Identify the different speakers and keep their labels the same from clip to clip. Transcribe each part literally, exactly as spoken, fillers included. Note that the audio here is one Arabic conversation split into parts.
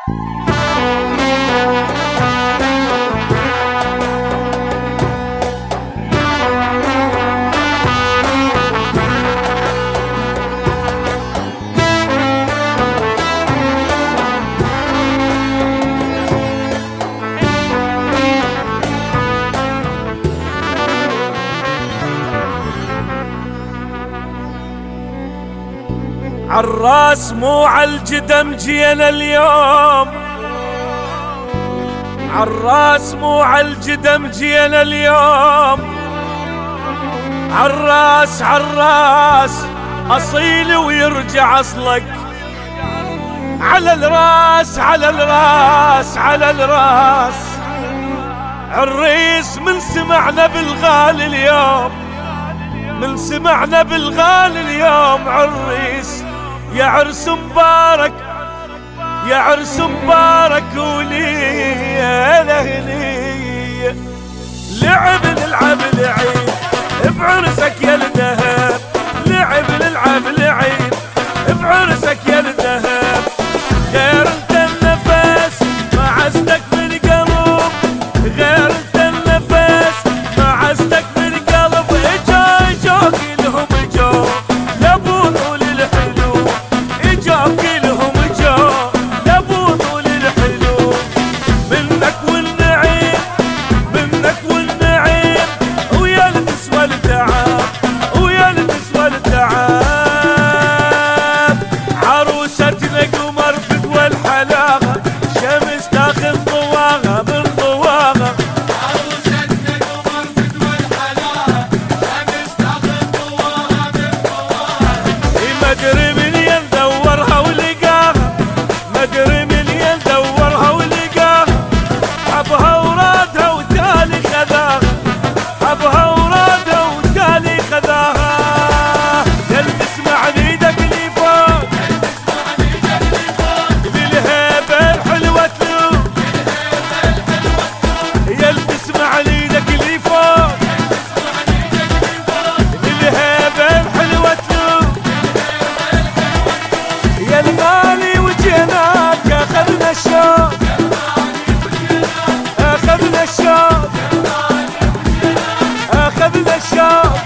Speaker 1: عالراس مو عالجدم جينا اليوم، عالراس مو عالجدم جينا اليوم، عالراس عالراس أصيل ويرجع أصلك، على الراس على الراس على الراس. عالريس من سمعنا بالغالي اليوم، من سمعنا بالغالي اليوم عالريس. يا عرس مبارك يا عرس مبارك ولي لهني، لعب نلعب العيد بعرسك يا الذهب، لعب نلعب العيد بعرسك يا الذهب. غير انت النفس ما عزتك بالقلب، غير انت النفس ما عزتك بالقلب. اجا اجا كلهم اجا لابو طول الحلو، اجا كلهم اجا لابو طول الحلو. منك والنعيم منك والنعيم، ويا النسوة التعب ويا النسوة التعب. عروستنا قمر بدوى الحلاقة، شمس تاخذ ضواها من ضواها.
Speaker 2: عروستنا قمر بدوى الحلاقة، شمس تاخذ ضواها من ضواها.
Speaker 1: ما ادري من يندورها ولقاها، ما ادري من يندورها ولقاها. حبها ورادها وتالي خذاها، حبها ورادها وتالي خذاها. يلبس مع ايدك اللي فوق، بالهيبة الحلوة تلوم. يلبس مع ايدك اللي فوق، بالهيبة الحلوة تلوم. يا الغالي وجيناك اخذنا الشوق، اخذنا الشوق اخذنا الشوق.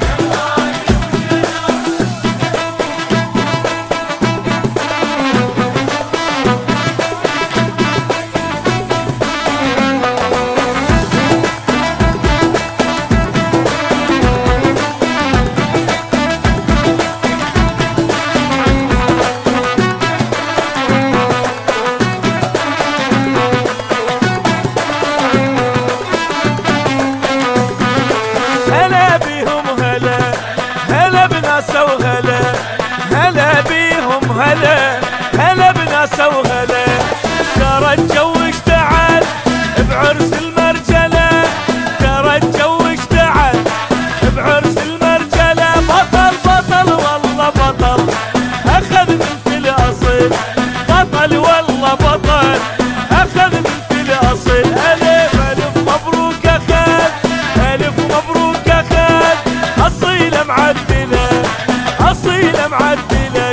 Speaker 1: هلا بيهم هلا هلا بناسه وهلا، هلا بيهم هلا هلا بناسه وهلا. ترى الجو اشتعل بعرس المرجله، ترى الجو اشتعل بعرس المرجله. بطل بطل والله بطل اخذ بنت الاصل، بطل والله بطل اخذ بنت الاصل. الف الف مبروك اخذ، الف مبروك اخذ. اصيله معدله اصيله معدله.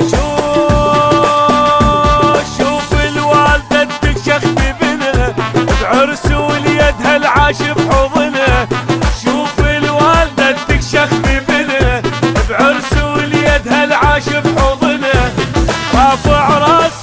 Speaker 1: شوف شوف الوالده تكشخ ببنها بعرس وليدها العاش بحضنها. شوف الوالده تكشخ ببنها بعرس وليدها العاش بحضنها. رافع راس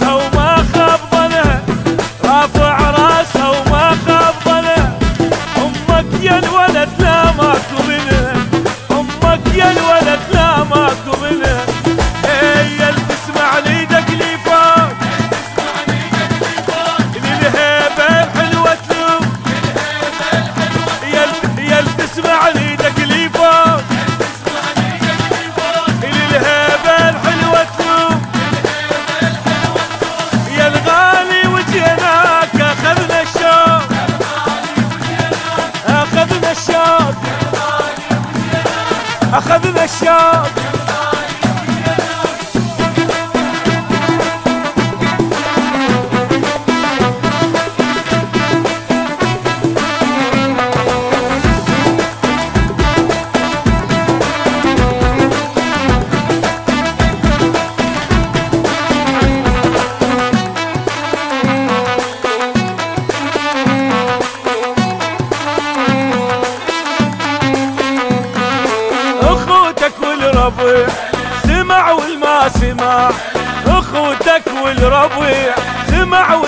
Speaker 1: والربيع سمع والما سمع، اخوتك والربيع سمع